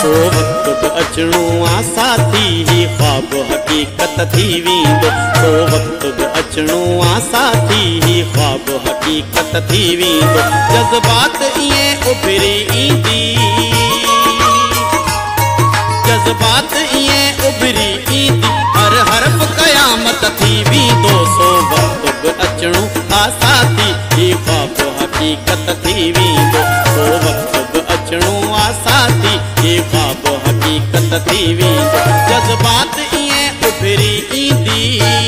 को वक्त बि अचणो आ साथी ही ख्वाब हकीकत थी वेंदो को वक्त बि अचणो आ साथी ही ख्वाब हकीकत थी वेंदो जज़्बात इएं उभरी ईंदी जज़्बात इएं उभरी ईंदी हर हर्फ़ क़यामत थी वेंदो सो वक्त बि अचणो आ साथी ही ख्वाब हकीकत थी वेंदो को वक्त बि अचणो आ साथी ही ख्वाब हकीकत थी वेंदो जज़्बात इएं उभरी ईंदी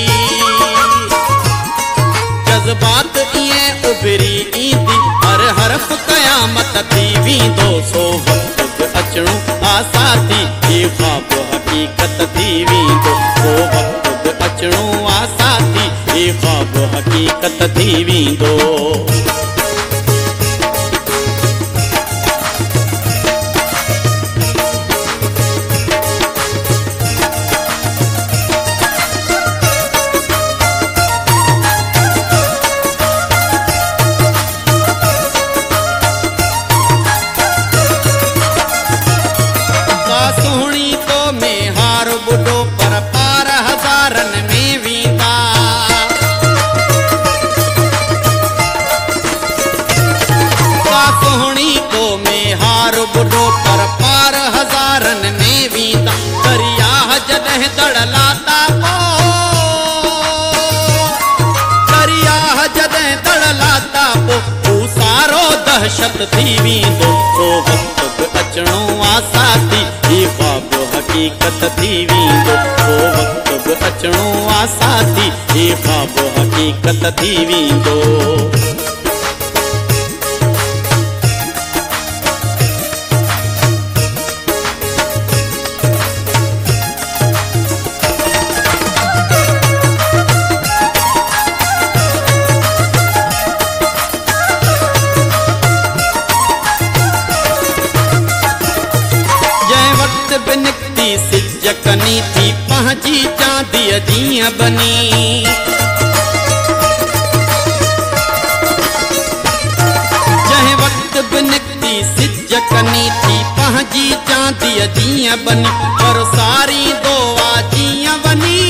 जज़्बात इएं उभरी ईंदी हर हर्फ़ क़यामत थी वेंदो सो वक्त बि अचणो आ साथी ही ख्वाब हकीकत थी वेंदो को वक्त बि अचणो आ साथी ही ख्वाब हकीकत थी वेंदो सोहणी तो में हार बुढ़ो पर पार हज़ारन में वेंदा सोहणी तो में हार बुढ़ो पर पार हज़ारन में वेंदा दरिया जॾहिं दड़लाता पो दरिया जॾहिं दड़लाता पो सारो दहशत थी वेंदो को वक्त बि अचणो आ साथी ही ख्वाब हकीकत थी वेंदो को वक्त बि अचणो आ साथी ही ख्वाब हकीकत थी वेंदो निकती सिज कनी थी पंहिंजी चांदीअ जीअं बनी जंहिं वक़्त बि निकती सिज कनी थी पंहिंजी चांदीअ जीअं बनी पर सारी दोआ जीअं बनी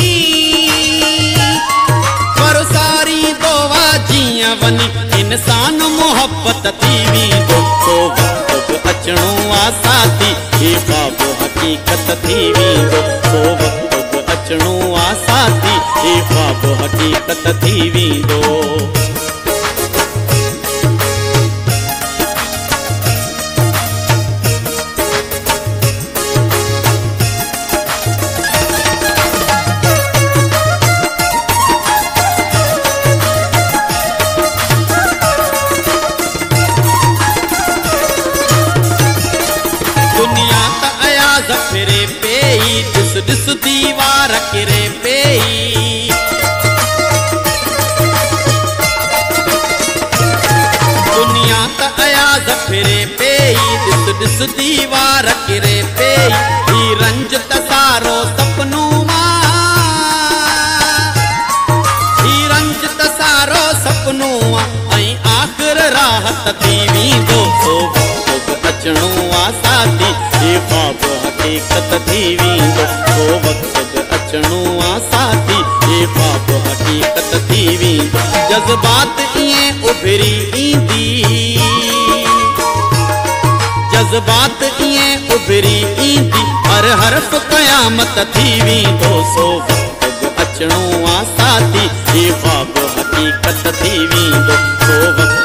पर सारी दोआ जीअं बनी इंसान मोहब्बत थी वेंदो को वक्त बि अचणो आ साथी ही ख्वाब हकीकत थी वेंदो को वक्त बि अचणो आ साथी ही ख्वाब हकीकत थी वेंदो दुनिया त अयाज़ फिरे पेई ॾिस ॾिस दीवार किरे पेई दुनिया त अयाज़ फिरे पेई ॾिस ॾिस दीवार किरे पेई ही रंज त सारो सपनों मां ही रंज त सारो सपनों मां ऐं आख़िर राहत थी वेंदो को वक्त बि अचणो आ साथी ही ख्वाब हकीकत थी वेंदो को वक्त बि अचणो आ साथी ही ख्वाब हकीकत थी वेंदो जज़्बात इएं उभरी ईंदी जज़्बात इएं उभरी ईंदी हर हर्फ़ क़यामत थी वेंदो सो वक्त बि अचणो आ साथी ही ख्वाब हकीकत थी वेंदो को वक्त